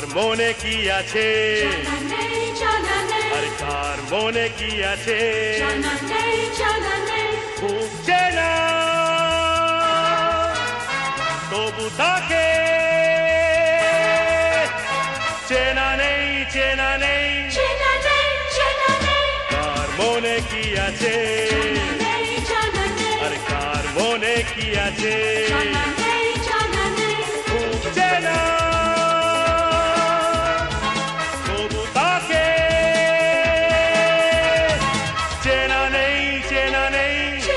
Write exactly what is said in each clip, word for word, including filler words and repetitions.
মনে কি আছে আর কার মনে কি আছে খুব চেনা তবু তাকে চেনা নেই চেনা নেই কার মনে কি আছে আর কার মনে কি আছে খুব চেনা তবু তাকে চেনা নেই চেনা নেই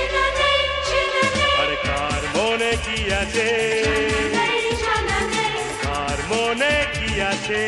আর কার মনে কি আছে কার মনে কি আছে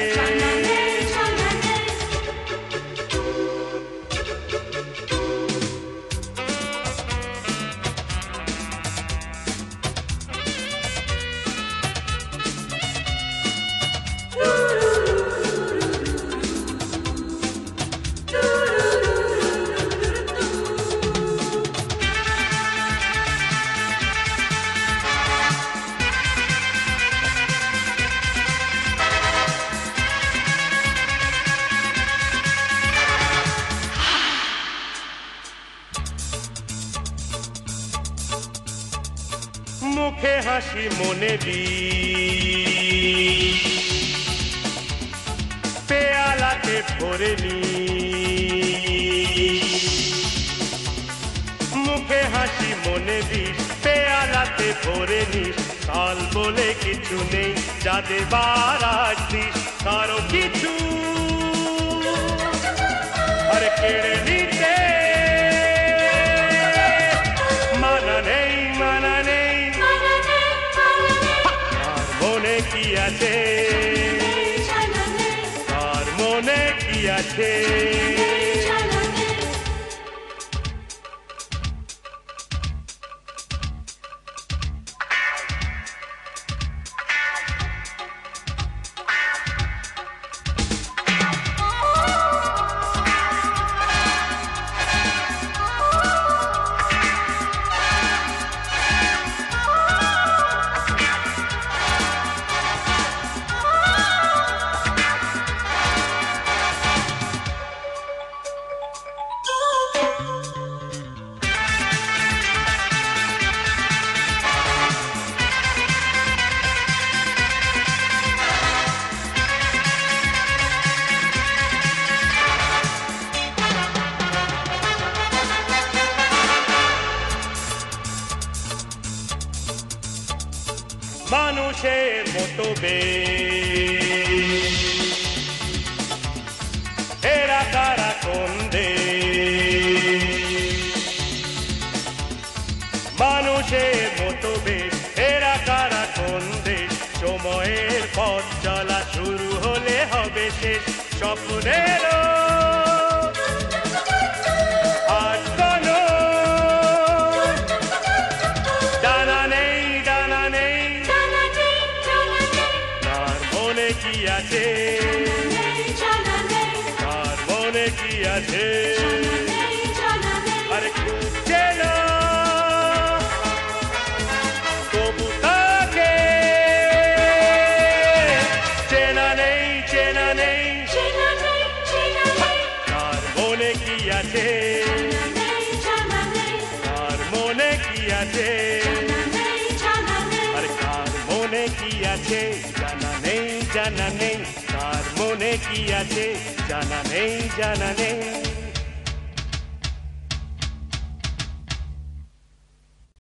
মুখে হাসি মনে বিষ পেয়ালাতে ভরে নি মুখে হাসি মনে বিষ পেয়ালাতে ভরে নি কাল বলে কিছু নেই যা দেবার আজ দিস কারো কিছু আর কেড়ে নিতে মানা নেই মানা নেই মনে কি আছে কার মনে কি আছে মানুষের মতো বেশ এরা কারা কোন দেশ মানুষের মতো বেশ এরা কারা কোন দেশ সময়ের পথ চলা শুরু হলে হবে শেষ স্বপ্নেরও কি আছে কার মনে কি আছে আরে খুব চেনা তবু তাকে চেনা নেই চেনা নেই কার মনে কি আছে কার মনে কি আছে আরে কার মনে কি আছে জানা নেই জানা নেই কার মনে কি আছে জানা নেই জানা নেই